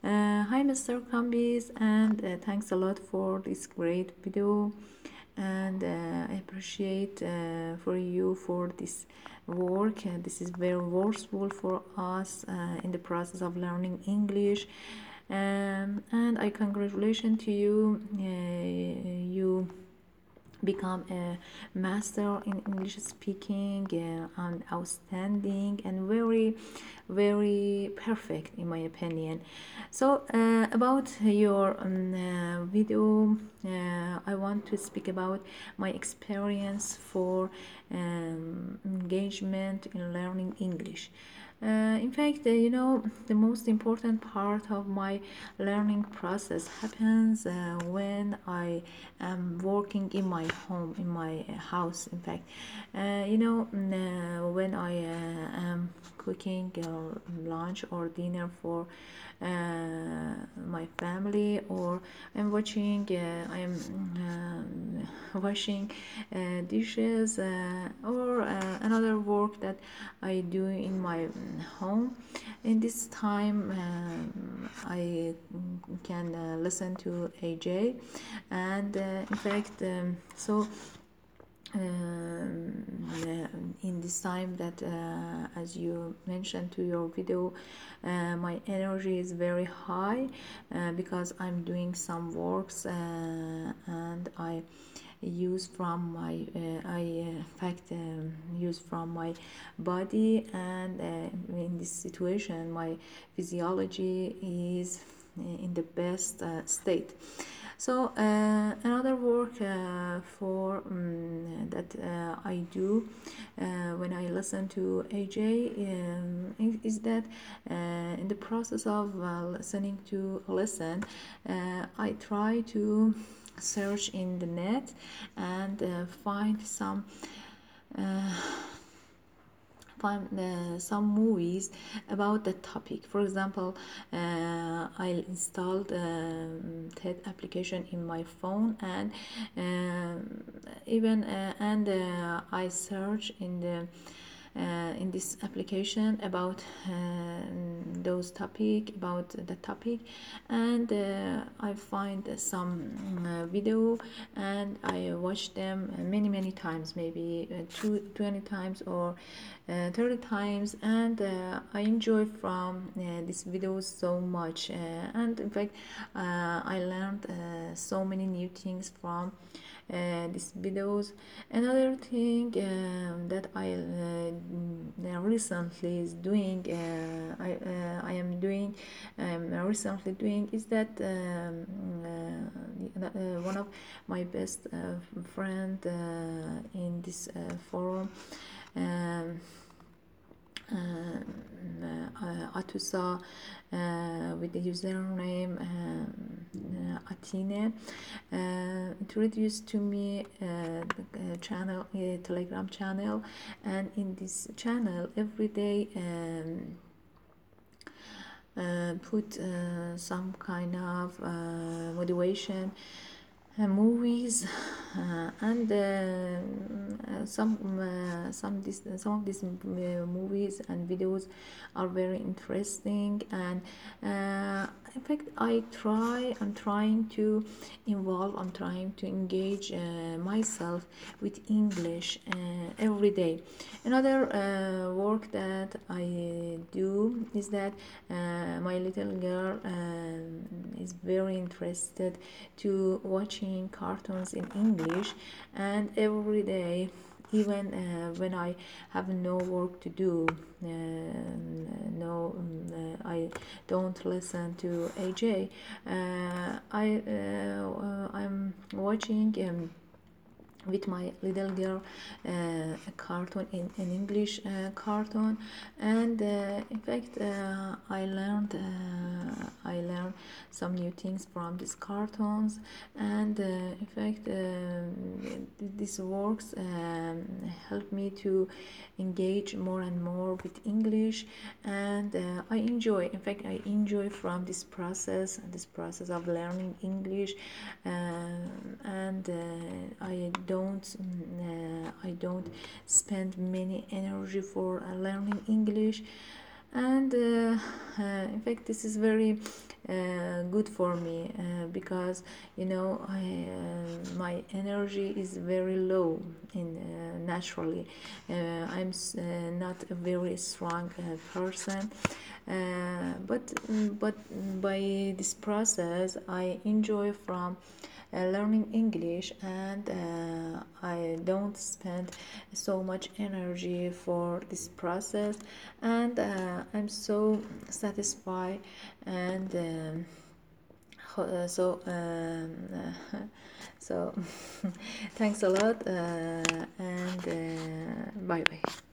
Hi, Mr. Kambis, and thanks a lot for this great video. And I appreciate for you for this work. This is very worthwhile for us in the process of learning English. And I congratulation to you. You become a master in English speaking and outstanding and very perfect in my opinion. So about your video, I want to speak about my experience for engagement in learning English. In fact, the most important part of my learning process happens when I am working in my home, in my house. In fact, when I am cooking lunch or dinner for my family, or I'm watching, I am washing dishes, or another work that I do in my home. In this time, I can listen to AJ, and in fact, in this time that as you mentioned to your video, my energy is very high because I'm doing some works, and I use from my in fact use from my body, and in this situation my physiology is in the best state. So another work for that I do when I listen to AJ is that in the process of listening to a lesson, I try to search in the net and find some movies about the topic. For example, I installed TED application in my phone, and even and I search in this application about those topic about the topic, and I find some video, and I watch them many times, maybe 20 times or 30 times, and I enjoy from these videos so much, and in fact I learned so many new things from these videos. Another thing that I recently is doing, I am doing recently doing is that one of my best friend in this forum, um, Atusa, with the username Atine, introduced to me the channel, a Telegram channel, and in this channel every day put some kind of motivation movies, and some of these movies and videos are very interesting, and in fact I'm trying to I'm trying to engage myself with English every day. Another work that I do is that my little girl is very interested to watching cartoons in English, and every day, even when I have no work to do, I don't listen to AJ. I'm watching with my little girl a cartoon in an English cartoon, and in fact I learned some new things from these cartoons, and in fact this works help me to engage more and more with English, and I enjoy from this process of learning English, and I don't spend many energy for learning English, And in fact this is very good for me because my energy is very low in naturally. Not a very strong person, but by this process I enjoy from learning English, and I don't spend so much energy for this process, and I'm so satisfied. And so so thanks a lot, and bye bye.